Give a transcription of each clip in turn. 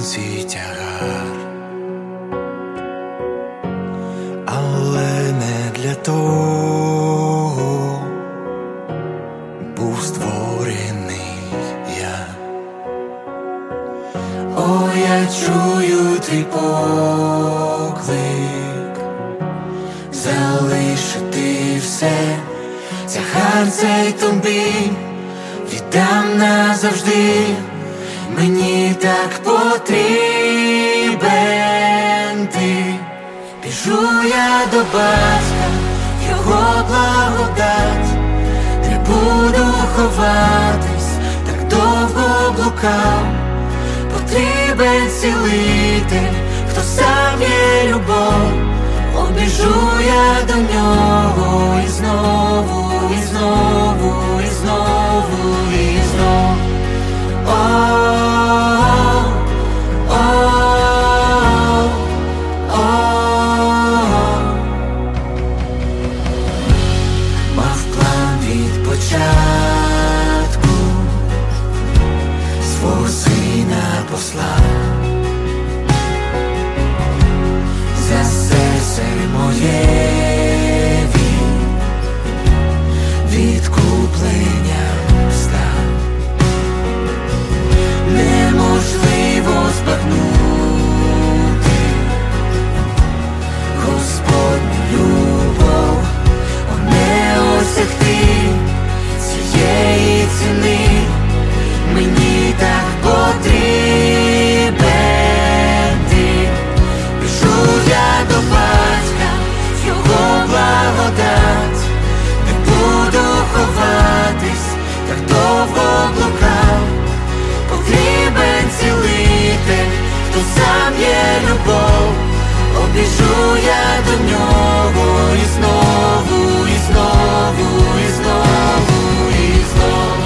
свій тягар, але не для того був створений я. О, я чую твій поклик залишити все, тягар цей тобі віддам назавжди. Мені так потрібен ти. Біжу я до батька, його благодать, не буду ховатись, так довго блукав. Потрібен цілитель, хто сам є любов. Біжу я до нього і знову, і знову, і знову, і знову. Мав план від початку, свого сина послав. За серце моє він відкупленням став. Неможливо збагнути Господню любов, не осягти цієї ціни. Мені так потрібен ти. Біжу я до батька, його благодать, не буду ховатись, так довго блукав. Потрібен цілитель, хто сам є любов. Біжу я до нього і знову, і знову, і знову, і знову.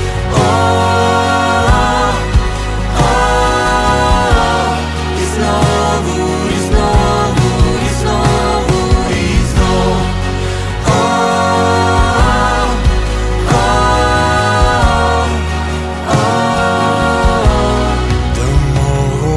І знову, і знову, і знову, і знову. До мого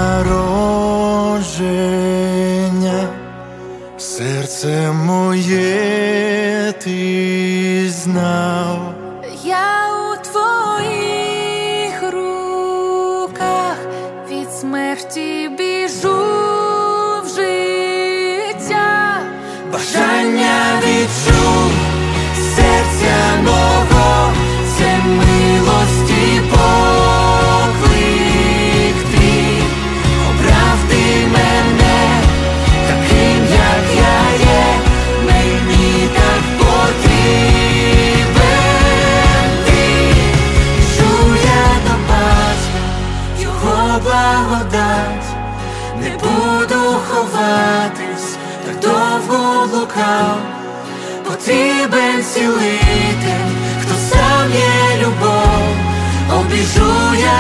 народження серце моє ти знав. Я у твоїх руках, від смерті біжу в життя. Бажання відчув серця мого, це милості поклик твій. Обрав ти мене таким, як я є. Мені так потрібен ти. Біжу я до батька, його благодать, не буду ховатись, так довго блукав. Потрібен цілитель, хто сам є любов. Біжу я